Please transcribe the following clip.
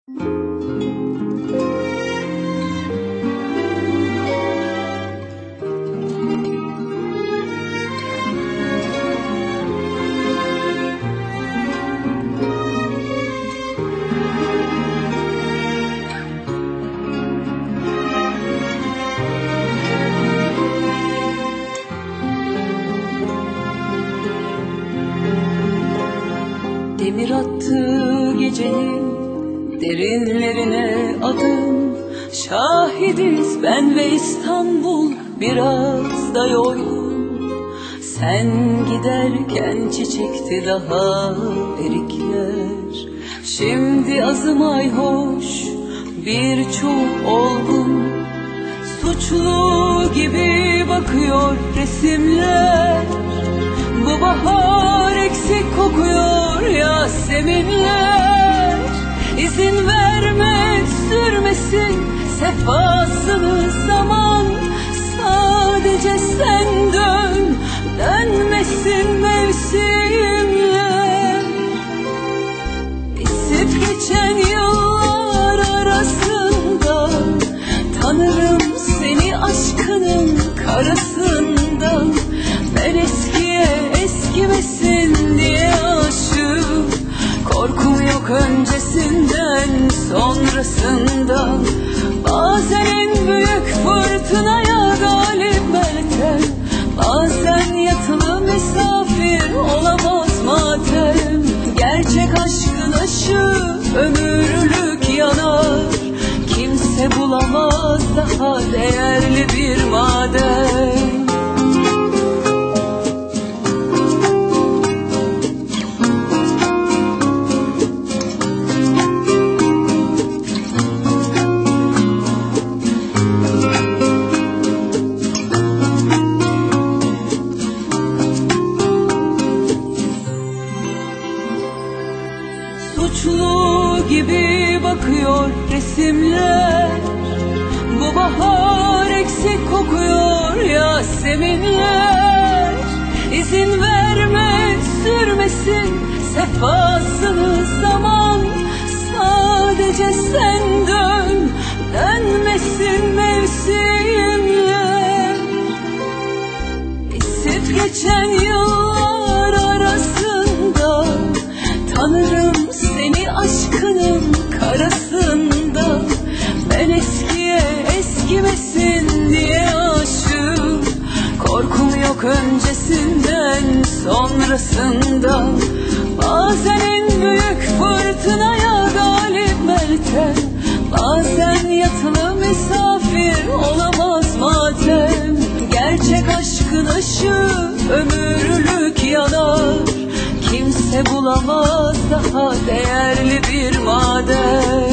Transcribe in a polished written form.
Demir attı gecenin derinlerine adım. Şahidiz ben ve İstanbul, biraz da yorgun. Sen giderken çiçekti daha erikler. Şimdi azım ayhoş, birçok olgun. Suçlu gibi bakıyor resimler. Bu bahar eksik kokuyor yaseminler. İzin verme sürmesin sefasını zaman. Sadece sen dön, dönmesin mevsimler. Esip geçen yıllar arasında tanırım seni aşkının karasından. Ben eskiye eskimesin diye aşığım. Korkum yok öncesinden sonrasından. Bazen en büyük fırtınaya galip meltem. Bazen yatılı misafir olamaz matem. Gerçek aşkın ışığı ömürlük yanar. Kimse bulamaz daha değerli bir maden. Suçlu gibi bakıyor resimler. Bu bahar eksik kokuyor yaseminler. İzin verme sürmesin sefasını zaman. Sadece sen dön, dönmesin mevsimler. Esip geçen yıllar arasında tanırım seni aşkının karasında. Ben eskiye eskimesin diye aşığım. Korkum yok öncesinden sonrasından. Bazen en büyük fırtınaya galip meltem. Bazen yatılı misafir olamaz matem. Gerçek aşkın ışığı ömürlük yanar. Kimse bulamaz daha değerli bir maden.